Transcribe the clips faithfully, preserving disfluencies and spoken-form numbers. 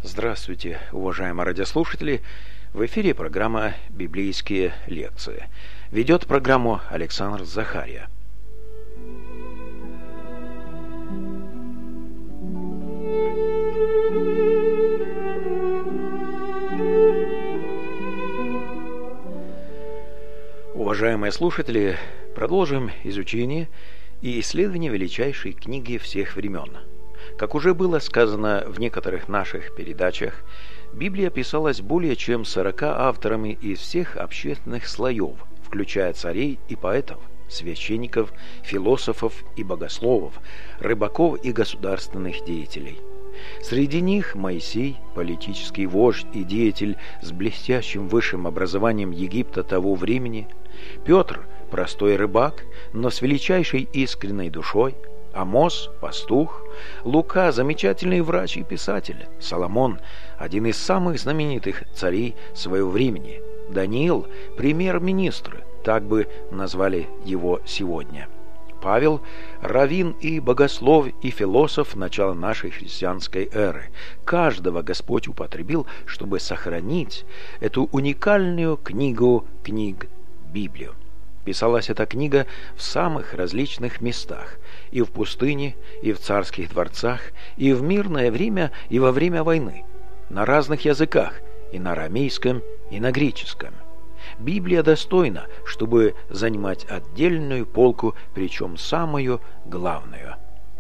Здравствуйте, уважаемые радиослушатели! В эфире программа «Библейские лекции». Ведет программу Александр Захария. Уважаемые слушатели, продолжим изучение и исследование величайшей книги всех времен. Как уже было сказано в некоторых наших передачах, Библия писалась более чем сорока авторами из всех общественных слоев, включая царей и поэтов, священников, философов и богословов, рыбаков и государственных деятелей. Среди них Моисей, политический вождь и деятель с блестящим высшим образованием Египта того времени, Петр, простой рыбак, но с величайшей искренней душой, Амос – пастух, Лука – замечательный врач и писатель, Соломон – один из самых знаменитых царей своего времени, Даниил – премьер-министр, так бы назвали его сегодня, Павел – раввин и богослов и философ начала нашей христианской эры. Каждого Господь употребил, чтобы сохранить эту уникальную книгу книг Библию. Писалась эта книга в самых различных местах, и в пустыне, и в царских дворцах, и в мирное время, и во время войны, на разных языках, и на арамейском, и на греческом. Библия достойна, чтобы занимать отдельную полку, причем самую главную.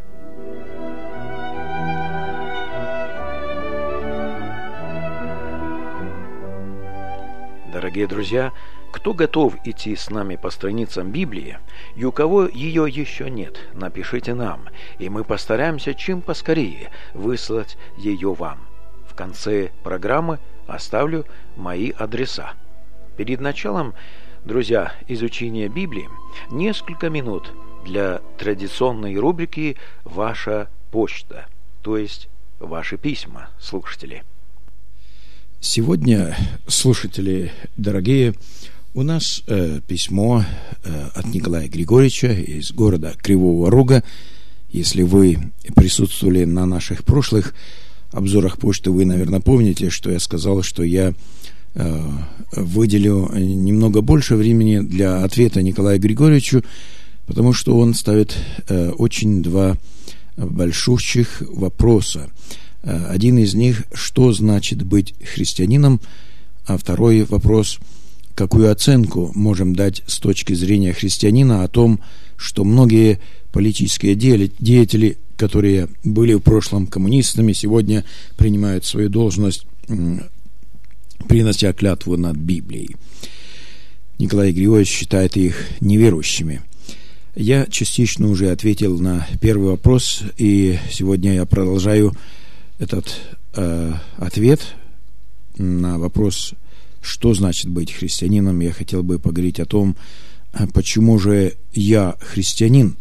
Дорогие друзья, кто готов идти с нами по страницам Библии, и у кого ее еще нет, напишите нам, и мы постараемся чем поскорее выслать ее вам. В конце программы оставлю мои адреса. Перед началом, друзья, изучения Библии, несколько минут для традиционной рубрики «Ваша почта», то есть ваши письма, слушатели. Сегодня, слушатели дорогие, у нас э, письмо э, от Николая Григорьевича из города Кривого Рога. Если вы присутствовали на наших прошлых обзорах почты, вы, наверное, помните, что я сказал, что я э, выделю немного больше времени для ответа Николаю Григорьевичу, потому что он ставит э, очень два большущих вопроса. Э, один из них, что значит быть христианином, а второй вопрос – какую оценку можем дать с точки зрения христианина о том, что многие политические деятели, которые были в прошлом коммунистами, сегодня принимают свою должность, принося клятву над Библией. Николай Григорьевич считает их неверующими. Я частично уже ответил на первый вопрос, и сегодня я продолжаю этот э, ответ на вопрос, что значит быть христианином. Я хотел бы поговорить о том, почему же я христианин.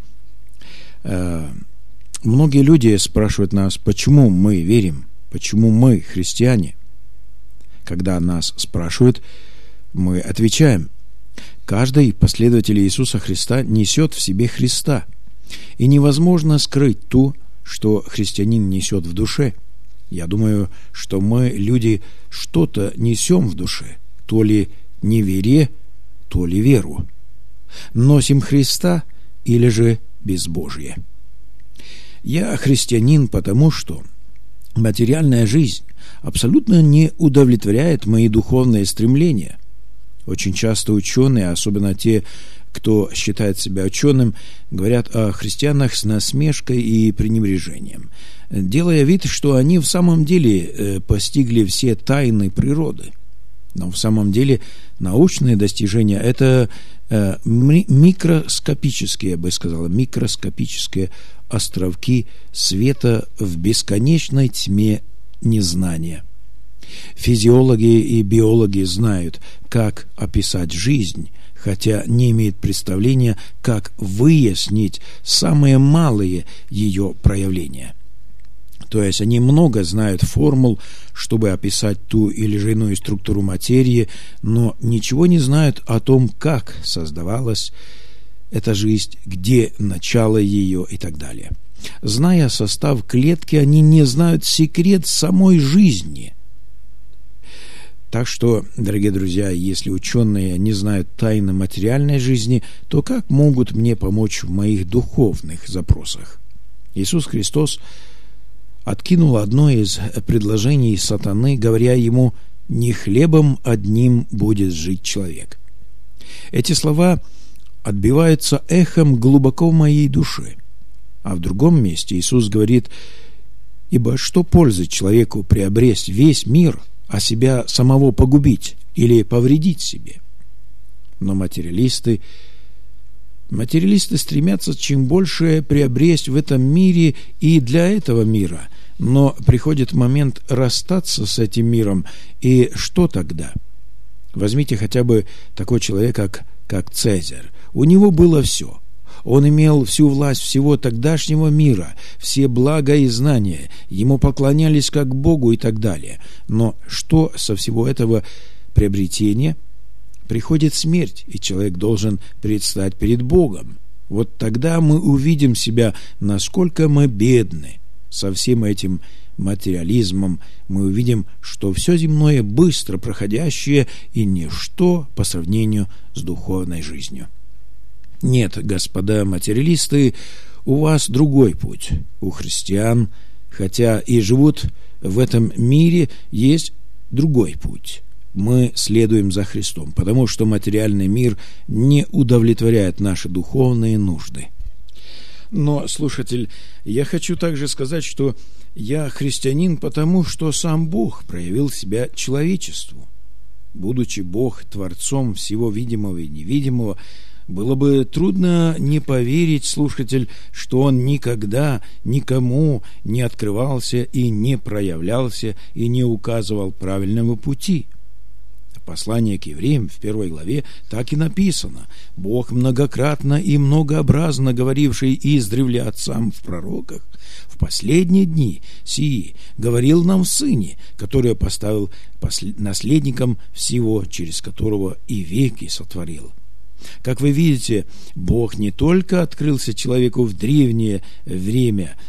Многие люди спрашивают нас, почему мы верим, почему мы христиане. Когда нас спрашивают, мы отвечаем: каждый последователь Иисуса Христа несет в себе Христа, и невозможно скрыть то, что христианин несет в душе. Я думаю, что мы, люди, что-то несем в душе, то ли неверие, то ли веру. Носим Христа или же безбожие. Я христианин, потому что материальная жизнь абсолютно не удовлетворяет мои духовные стремления. Очень часто ученые, особенно те, кто считает себя ученым, говорят о христианах с насмешкой и пренебрежением, делая вид, что они в самом деле постигли все тайны природы. Но в самом деле научные достижения – это микроскопические, я бы сказал, микроскопические островки света в бесконечной тьме незнания. Физиологи и биологи знают, как описать жизнь, хотя не имеют представления, как выяснить самые малые ее проявления. То есть они много знают формул, чтобы описать ту или же иную структуру материи, но ничего не знают о том, как создавалась эта жизнь, где начало ее и так далее. Зная состав клетки, они не знают секрет самой жизни. Так что, дорогие друзья, если ученые не знают тайны материальной жизни, то как могут мне помочь в моих духовных запросах? Иисус Христос откинул одно из предложений сатаны, говоря ему: «Не хлебом одним будет жить человек». Эти слова отбиваются эхом глубоко в моей душе. А в другом месте Иисус говорит: «Ибо что пользы человеку приобресть весь мир, а себя самого погубить или повредить себе?» Но материалисты, материалисты стремятся чем больше приобресть в этом мире и для этого мира, но приходит момент расстаться с этим миром, и что тогда? Возьмите хотя бы такой человек, как, как Цезарь. У него было все. Он имел всю власть всего тогдашнего мира, все блага и знания, ему поклонялись как Богу и так далее. Но что со всего этого приобретения? Приходит смерть, и человек должен предстать перед Богом. Вот тогда мы увидим себя, насколько мы бедны. Со всем этим материализмом мы увидим, что все земное быстро проходящее и ничто по сравнению с духовной жизнью. Нет, господа материалисты, у вас другой путь. У христиан, хотя и живут в этом мире, есть другой путь. Мы следуем за Христом, потому что материальный мир не удовлетворяет наши духовные нужды. Но, слушатель, я хочу также сказать, что я христианин, потому что сам Бог проявил себя человечеству. Будучи Бог творцом всего видимого и невидимого, было бы трудно не поверить, слушатель, что Он никогда никому не открывался и не проявлялся и не указывал правильного пути. Послание к евреям в первой главе так и написано: «Бог многократно и многообразно говоривший издревле отцам в пророках, в последние дни сии говорил нам в Сыне, который поставил наследником всего, через которого и веки сотворил». Как вы видите, Бог не только открылся человеку в древнее время,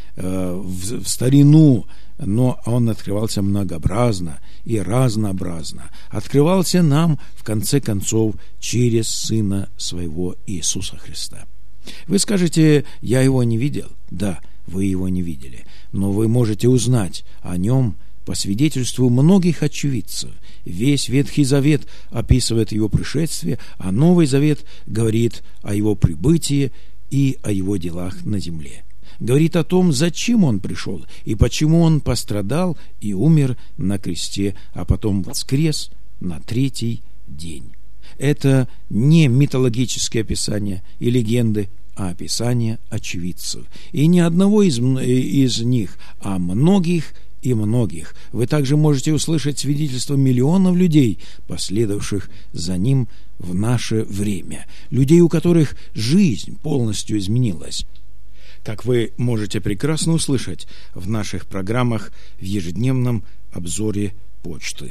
в старину, но Он открывался многообразно и разнообразно. Открывался нам, в конце концов, через Сына Своего Иисуса Христа. Вы скажете: «Я Его не видел». Да, вы Его не видели, но вы можете узнать о Нем по свидетельству многих очевидцев. Весь Ветхий Завет описывает Его пришествие, а Новый Завет говорит о Его прибытии и о Его делах на земле. Говорит о том, зачем Он пришел и почему Он пострадал и умер на кресте, а потом воскрес на третий день. Это не мифологические описания и легенды, а описание очевидцев. И не одного из, из них, а многих и многих. Вы также можете услышать свидетельства миллионов людей, последовавших за Ним в наше время. Людей, у которых жизнь полностью изменилась. Как вы можете прекрасно услышать в наших программах в ежедневном обзоре почты.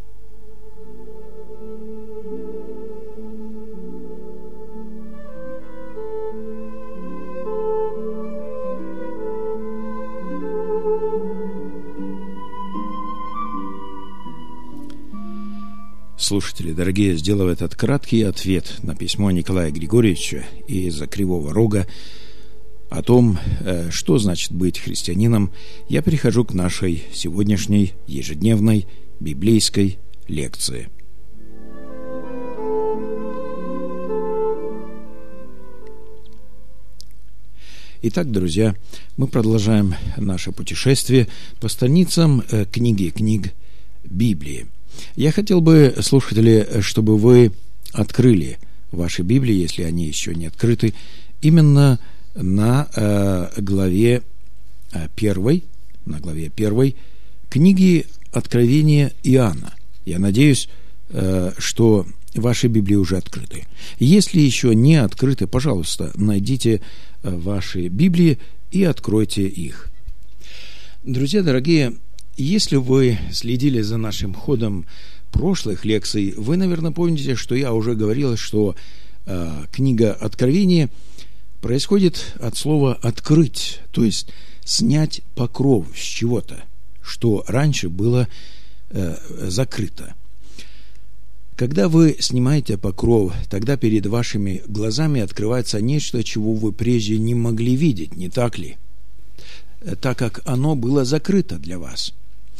Слушатели, дорогие, сделав этот краткий ответ на письмо Николая Григорьевича из Кривого Рога о том, что значит быть христианином, я перехожу к нашей сегодняшней ежедневной библейской лекции. Итак, друзья, мы продолжаем наше путешествие по страницам книги книг Библии. Я хотел бы, слушатели, чтобы вы открыли ваши Библии, если они еще не открыты, именно на э, главе первой, на главе первой книги Откровения Иоанна. Я надеюсь, э, что ваши Библии уже открыты. Если еще не открыты, пожалуйста, найдите ваши Библии и откройте их. Друзья дорогие, если вы следили за нашим ходом прошлых лекций, вы, наверное, помните, что я уже говорил, что э, книга Откровения происходит от слова «открыть», то есть снять покров с чего-то, что раньше было э, закрыто. Когда вы снимаете покров, тогда перед вашими глазами открывается нечто, чего вы прежде не могли видеть, не так ли? Так как оно было закрыто для вас.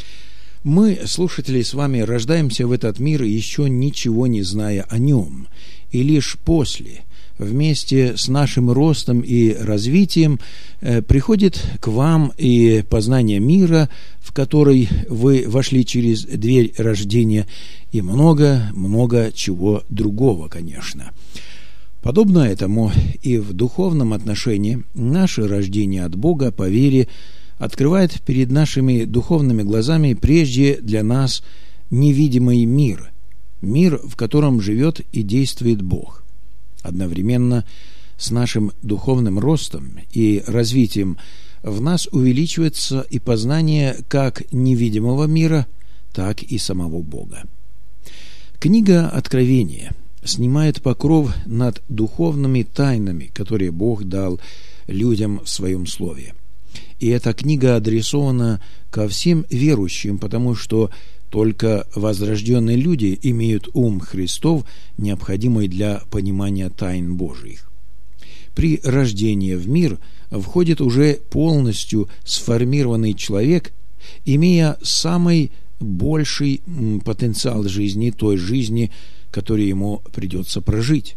Мы, слушатели, с вами рождаемся в этот мир, еще ничего не зная о нем, и лишь после, вместе с нашим ростом и развитием, э, приходит к вам и познание мира, в который вы вошли через дверь рождения, и много-много чего другого, конечно. Подобно этому и в духовном отношении наше рождение от Бога по вере открывает перед нашими духовными глазами прежде для нас невидимый мир, мир, в котором живет и действует Бог. Одновременно с нашим духовным ростом и развитием в нас увеличивается и познание как невидимого мира, так и самого Бога. Книга Откровения снимает покров над духовными тайнами, которые Бог дал людям в Своем Слове. И эта книга адресована ко всем верующим, потому что только возрожденные люди имеют ум Христов, необходимый для понимания тайн Божьих. При рождении в мир входит уже полностью сформированный человек, имея самый больший потенциал жизни, той жизни, которую ему придется прожить.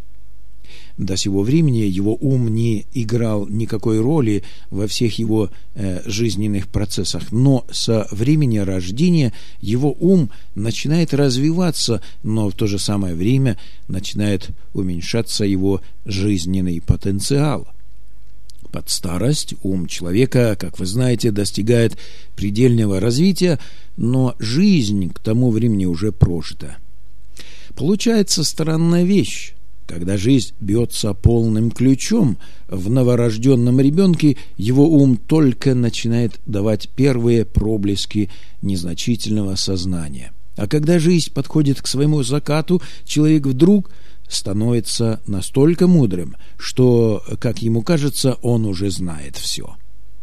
До сего времени его ум не играл никакой роли во всех его э, жизненных процессах, но со времени рождения его ум начинает развиваться, но в то же самое время начинает уменьшаться его жизненный потенциал. Под старость ум человека, как вы знаете, достигает предельного развития, но жизнь к тому времени уже прожита. Получается странная вещь. Когда жизнь бьется полным ключом, в новорожденном ребенке его ум только начинает давать первые проблески незначительного сознания. А когда жизнь подходит к своему закату, человек вдруг становится настолько мудрым, что, как ему кажется, он уже знает все.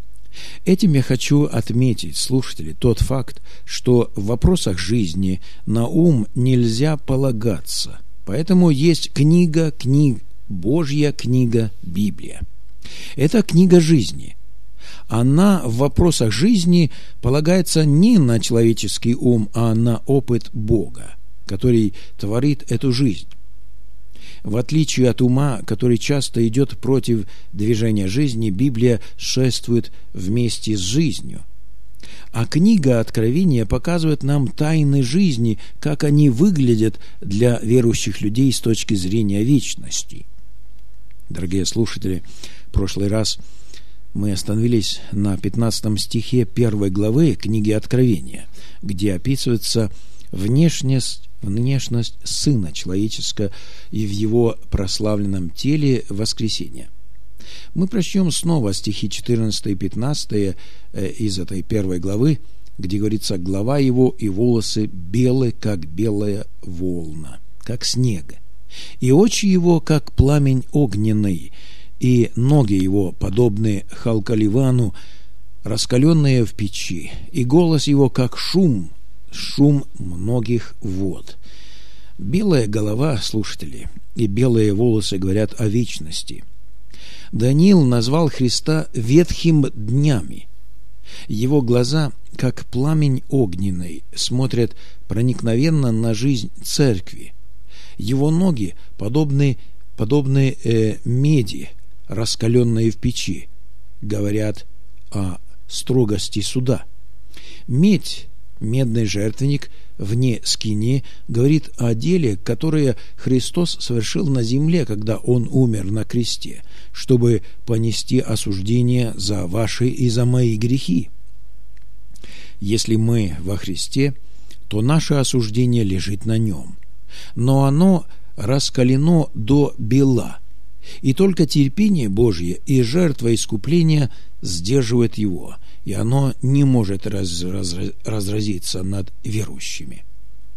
Этим я хочу отметить, слушатели, тот факт, что в вопросах жизни на ум нельзя полагаться. Поэтому есть книга книг, Божья книга Библия. Это книга жизни. Она в вопросах жизни полагается не на человеческий ум, а на опыт Бога, который творит эту жизнь. В отличие от ума, который часто идет против движения жизни, Библия шествует вместе с жизнью. А книга Откровения показывает нам тайны жизни, как они выглядят для верующих людей с точки зрения вечности. Дорогие слушатели, в прошлый раз мы остановились на пятнадцатом стихе первой главы книги Откровения, где описывается внешность, внешность Сына Человеческого и в Его прославленном теле воскресения. Мы прочтем снова стихи четырнадцатый и пятнадцатый из этой первой главы, где говорится: «Голова его и волосы белые, как белая волна, как снега, и очи его, как пламень огненный, и ноги его, подобны халкаливану, раскаленные в печи, и голос его, как шум, шум многих вод». Белая голова, слушатели, и белые волосы говорят о вечности. Даниил назвал Христа ветхим днями. Его глаза, как пламень огненный, смотрят проникновенно на жизнь церкви. Его ноги подобны, подобны э, меди, раскаленной в печи, говорят о строгости суда. Медь, медный жертвенник вне скинии, говорит о деле, которое Христос совершил на земле, когда Он умер на кресте, чтобы понести осуждение за ваши и за мои грехи. Если мы во Христе, то наше осуждение лежит на Нем, но оно раскалено до бела, и только терпение Божье и жертва искупления сдерживает его, и оно не может раз, раз, разразиться над верующими.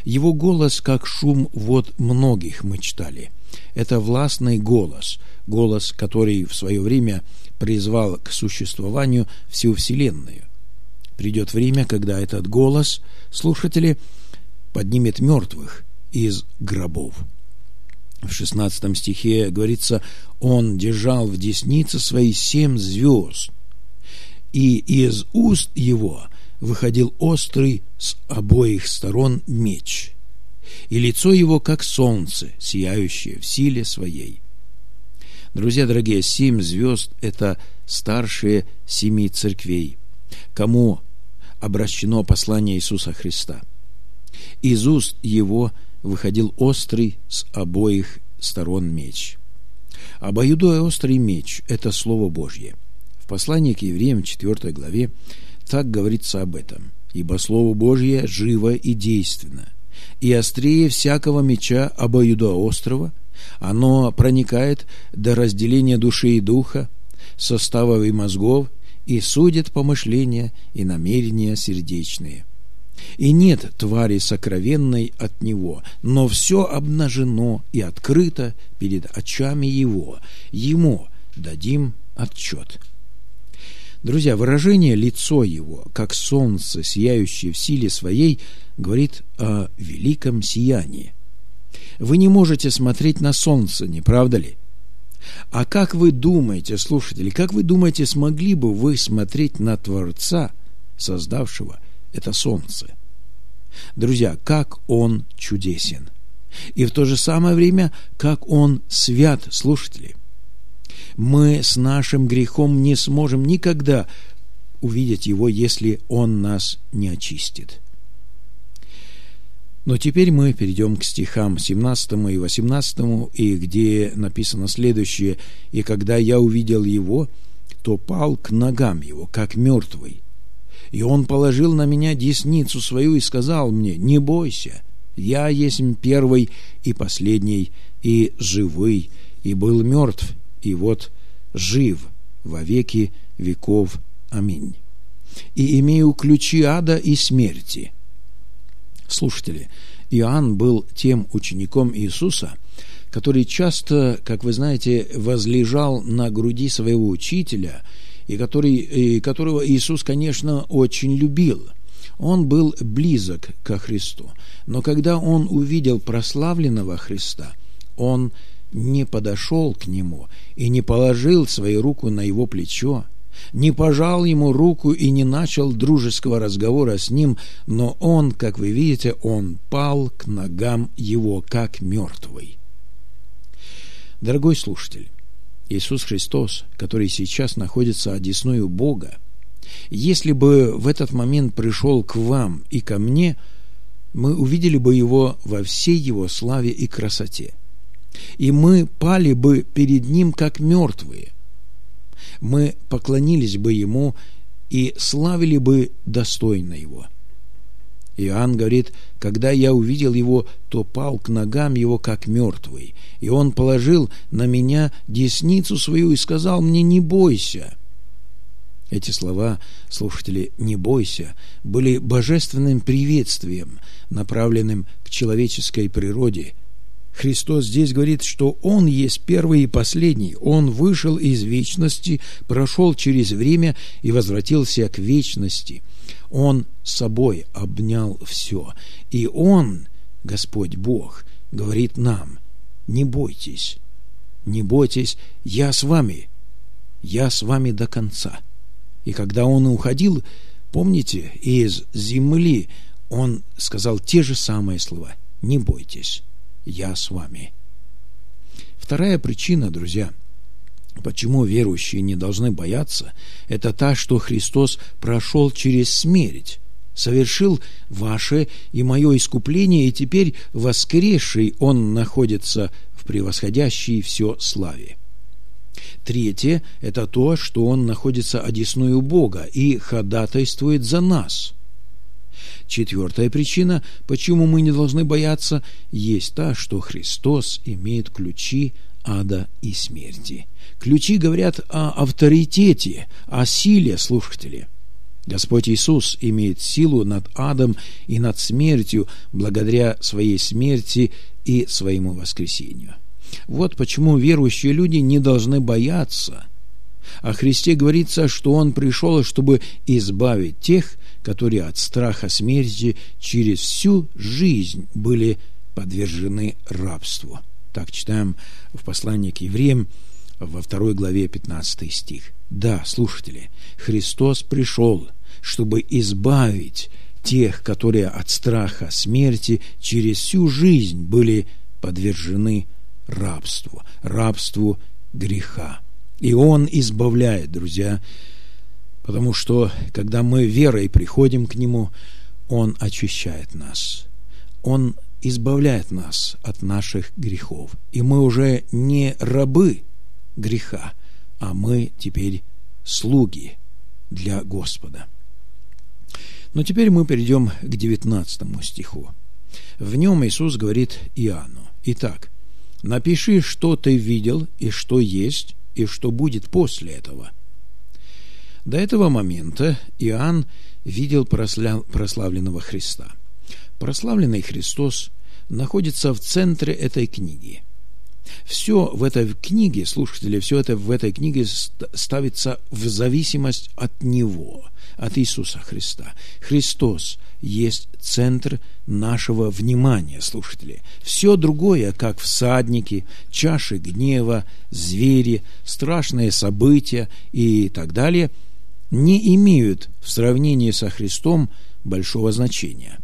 Его голос, как шум вод многих, мы читали. Это властный голос, голос, который в свое время призвал к существованию всю Вселенную. Придет время, когда этот голос, слушатели, поднимет мертвых из гробов. В шестнадцатом стихе говорится: «Он держал в деснице свои семь звезд, и из уст его выходил острый с обоих сторон меч, и лицо его, как солнце, сияющее в силе своей». Друзья дорогие, семь звезд – это старшие семи церквей, кому обращено послание Иисуса Христа. Из уст его выходил острый с обоих сторон меч. Обоюдоострый меч – это Слово Божье. В послании к евреям, четвёртой главе, так говорится об этом: «Ибо Слово Божье живо и действенно, и острее всякого меча обоюдоострого, оно проникает до разделения души и духа, составов и мозгов, и судит помышления и намерения сердечные. И нет твари сокровенной от него, но все обнажено и открыто перед очами его. Ему дадим отчет». Друзья, выражение «лицо его, как солнце, сияющее в силе своей», говорит о великом сиянии. Вы не можете смотреть на солнце, не правда ли? А как вы думаете, слушатели, как вы думаете, смогли бы вы смотреть на Творца, создавшего это солнце? Друзья, как Он чудесен! И в то же самое время, как Он свят, слушатели! Мы с нашим грехом не сможем никогда увидеть Его, если Он нас не очистит. Но теперь мы перейдем к стихам семнадцатому и восемнадцатому, и где написано следующее: «И когда я увидел Его, то пал к ногам Его, как мертвый. И Он положил на меня десницу свою и сказал мне: не бойся, я есть первый и последний, и живый, и был мертв, и вот жив во веки веков. Аминь. И имею ключи ада и смерти». Слушатели, Иоанн был тем учеником Иисуса, который часто, как вы знаете, возлежал на груди своего учителя, и, который, и которого Иисус, конечно, очень любил. Он был близок ко Христу, но когда он увидел прославленного Христа, он не подошел к нему и не положил свою руку на его плечо, не пожал ему руку и не начал дружеского разговора с ним, но он, как вы видите, он пал к ногам его, как мертвый. Дорогой слушатель, Иисус Христос, который сейчас находится одесную Бога, если бы в этот момент пришел к вам и ко мне, мы увидели бы Его во всей Его славе и красоте, и мы пали бы перед Ним, как мертвые. Мы поклонились бы Ему и славили бы достойно Его. Иоанн говорит: «Когда я увидел Его, то пал к ногам Его, как мертвый, и Он положил на меня десницу свою и сказал мне: не бойся». Эти слова, слушатели, «не бойся», были божественным приветствием, направленным к человеческой природе. Христос здесь говорит, что Он есть первый и последний. Он вышел из вечности, прошел через время и возвратился к вечности. Он собой обнял все. И Он, Господь Бог, говорит нам: не бойтесь, не бойтесь, я с вами, я с вами до конца. И когда Он уходил, помните, из земли, Он сказал те же самые слова: не бойтесь, я с вами. Вторая причина, друзья, почему верующие не должны бояться, это та, что Христос прошел через смерть, совершил ваше и мое искупление, и теперь воскресший Он находится в превосходящей все славе. Третье – это то, что Он находится одесную Бога и ходатайствует за нас. Четвертая причина, почему мы не должны бояться, есть та, что Христос имеет ключи ада и смерти. Ключи говорят о авторитете, о силе, слушатели. Господь Иисус имеет силу над адом и над смертью благодаря своей смерти и своему воскресению. Вот почему верующие люди не должны бояться. О Христе говорится, что Он пришел, чтобы избавить тех, которые от страха смерти через всю жизнь были подвержены рабству. Так читаем в послании к евреям во второй главе пятнадцатый стих. Да, слушатели, Христос пришел, чтобы избавить тех, которые от страха смерти через всю жизнь были подвержены рабству, рабству греха. И Он избавляет, друзья, потому что, когда мы верой приходим к Нему, Он очищает нас. Он избавляет нас от наших грехов. И мы уже не рабы греха, а мы теперь слуги для Господа. Но теперь мы перейдем к девятнадцатому стиху. В нем Иисус говорит Иоанну: «Итак, напиши, что ты видел, и что есть, и что будет после этого». До этого момента Иоанн видел прославленного Христа. Прославленный Христос находится в центре этой книги. Все в этой книге, слушатели, все это в этой книге ставится в зависимость от Него, от Иисуса Христа. Христос есть центр нашего внимания, слушатели. Все другое, как всадники, чаши гнева, звери, страшные события и так далее, не имеют в сравнении со Христом большого значения.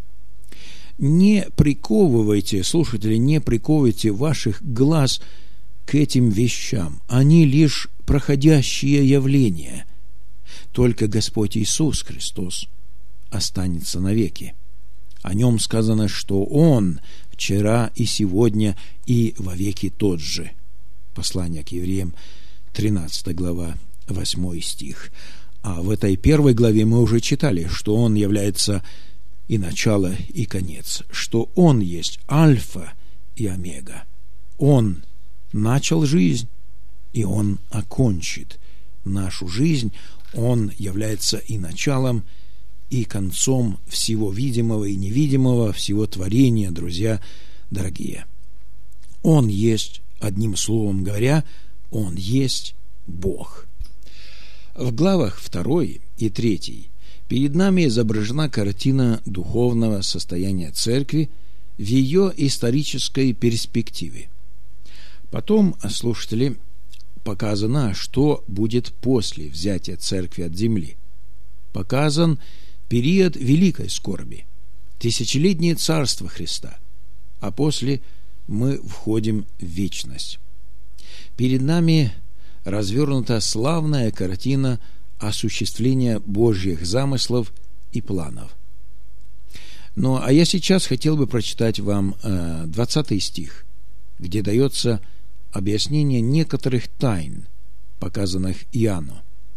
Не приковывайте, слушатели, не приковывайте ваших глаз к этим вещам. Они лишь проходящие явления. Только Господь Иисус Христос останется навеки. О Нем сказано, что Он вчера и сегодня и вовеки тот же. Послание к евреям, тринадцатая глава, восьмой стих. А в этой первой главе мы уже читали, что Он является и начало, и конец, что Он есть альфа и омега. Он начал жизнь, и Он окончит нашу жизнь. Он является и началом, и концом всего видимого и невидимого, всего творения, друзья дорогие. Он есть, одним словом говоря, Он есть Бог. В главах второй и третьей перед нами изображена картина духовного состояния церкви в ее исторической перспективе. Потом, слушатели, показано, что будет после взятия церкви от земли. Показан период великой скорби, тысячелетнее царство Христа, а после мы входим в вечность. Перед нами развернута славная картина осуществления Божьих замыслов и планов. Ну, а я сейчас хотел бы прочитать вам э, двадцатый стих, где дается объяснение некоторых тайн, показанных Иоанну.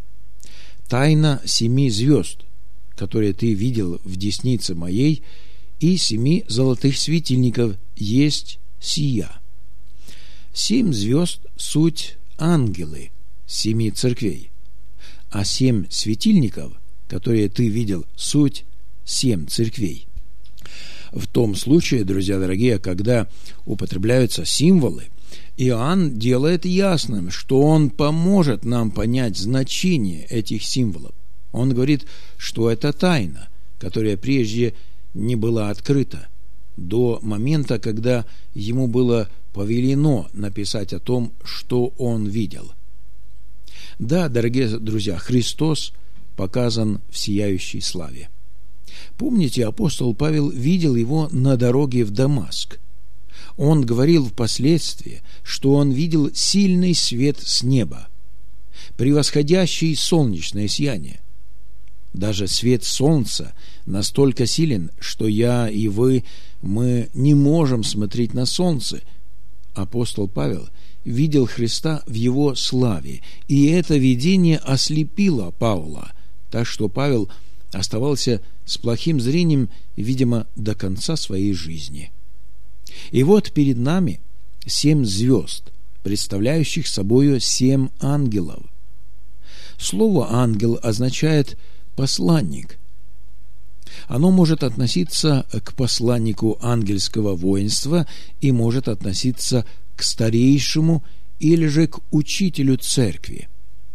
«Тайна семи звезд, которые ты видел в деснице моей, и семи золотых светильников есть сия». Семь звезд — суть ангелы семи церквей, а семь светильников, которые ты видел, суть семь церквей. В том случае, друзья дорогие, когда употребляются символы, Иоанн делает ясным, что он поможет нам понять значение этих символов. Он говорит, что это тайна, которая прежде не была открыта, до момента, когда ему было повелено написать о том, что он видел. Да, дорогие друзья, Христос показан в сияющей славе. Помните, апостол Павел видел его на дороге в Дамаск. Он говорил впоследствии, что он видел сильный свет с неба, превосходящий солнечное сияние. Даже свет солнца настолько силен, что я и вы, мы не можем смотреть на солнце. Апостол Павел видел Христа в его славе, и это видение ослепило Павла, так что Павел оставался с плохим зрением, видимо, до конца своей жизни. И вот перед нами семь звезд, представляющих собою семь ангелов. Слово «ангел» означает посланник. Оно может относиться к посланнику ангельского воинства и может относиться к старейшему или же к учителю церкви.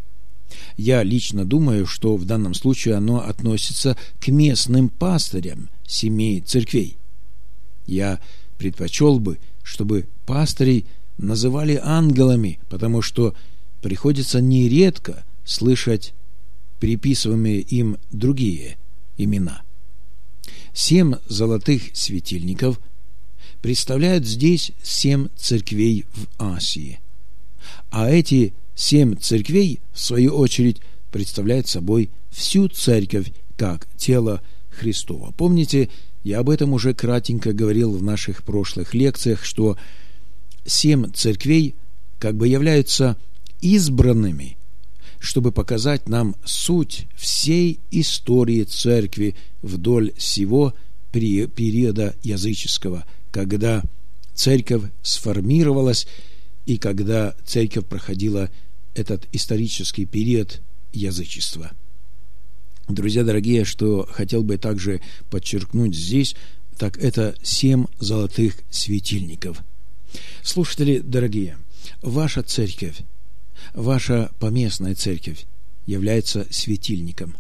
Я лично думаю, что в данном случае оно относится к местным пастырям семей церквей. Я предпочел бы, чтобы пастырей называли ангелами, потому что приходится нередко слышать приписываемые им другие имена. Семь золотых светильников представляют здесь семь церквей в Асии. А эти семь церквей, в свою очередь, представляют собой всю церковь как тело Христово. Помните, я об этом уже кратенько говорил в наших прошлых лекциях, что семь церквей как бы являются избранными, чтобы показать нам суть всей истории церкви вдоль всего периода языческого, когда церковь сформировалась и когда церковь проходила этот исторический период язычества. Друзья дорогие, что хотел бы также подчеркнуть здесь, так это семь золотых светильников. Слушатели дорогие, ваша церковь, ваша поместная церковь является светильником.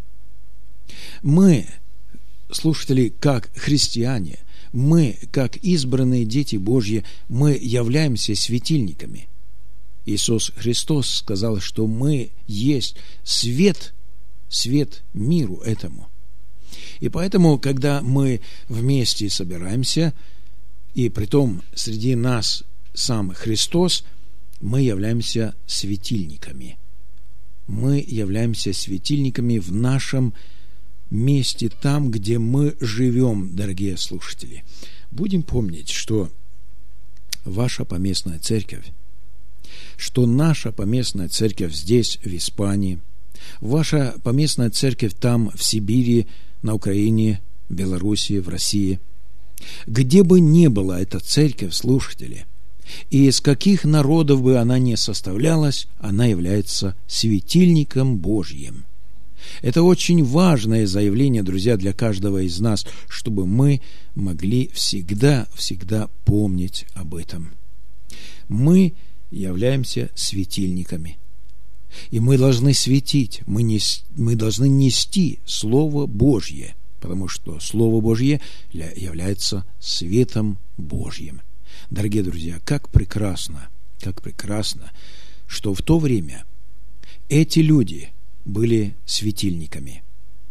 Мы, слушатели, как христиане, мы, как избранные дети Божьи, мы являемся светильниками. Иисус Христос сказал, что мы есть свет, свет миру этому. И поэтому, когда мы вместе собираемся, и притом среди нас сам Христос, мы являемся светильниками. Мы являемся светильниками в нашем месте, там, где мы живем, дорогие слушатели. Будем помнить, что ваша поместная церковь, что наша поместная церковь здесь, в Испании, ваша поместная церковь там, в Сибири, на Украине, в Белоруссии, в России, где бы ни была эта церковь, слушатели, и из каких народов бы она ни составлялась, она является светильником Божьим. Это очень важное заявление, друзья, для каждого из нас, чтобы мы могли всегда, всегда помнить об этом. Мы являемся светильниками. И мы должны светить, мы, не, мы должны нести Слово Божье, потому что Слово Божье является светом Божьим. Дорогие друзья, как прекрасно, как прекрасно, что в то время эти люди были светильниками.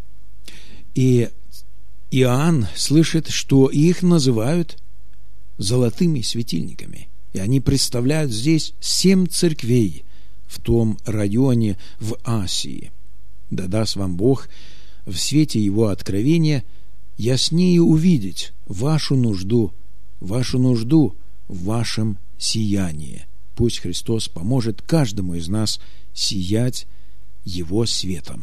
И Иоанн слышит, что их называют золотыми светильниками. И они представляют здесь семь церквей в том районе в Асии. Да даст вам Бог в свете Его откровения яснее увидеть вашу нужду, вашу нужду в вашем сиянии. Пусть Христос поможет каждому из нас сиять Его светом.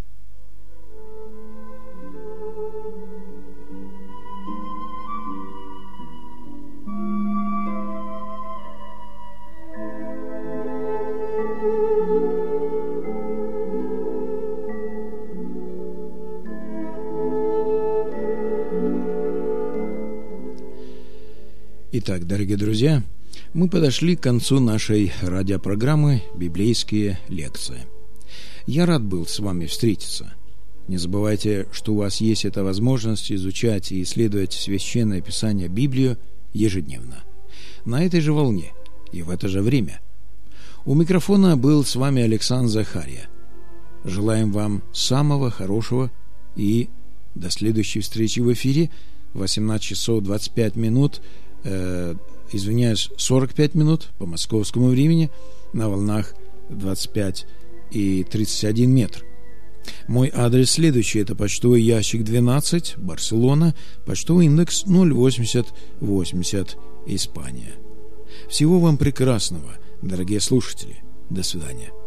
Итак, дорогие друзья, мы подошли к концу нашей радиопрограммы «Библейские лекции». Я рад был с вами встретиться. Не забывайте, что у вас есть эта возможность изучать и исследовать Священное Писание, Библию, ежедневно. На этой же волне и в это же время. У микрофона был с вами Александр Захария. Желаем вам самого хорошего и до следующей встречи в эфире в восемнадцать часов двадцать пять минут, э, извиняюсь, сорок пять минут по московскому времени на волнах двадцать пять и тридцать один метр. Мой адрес следующий: это почтовый ящик двенадцать, Барселона, почтовый индекс ноль восемьдесят восемьдесят, Испания. Всего вам прекрасного, дорогие слушатели. До свидания.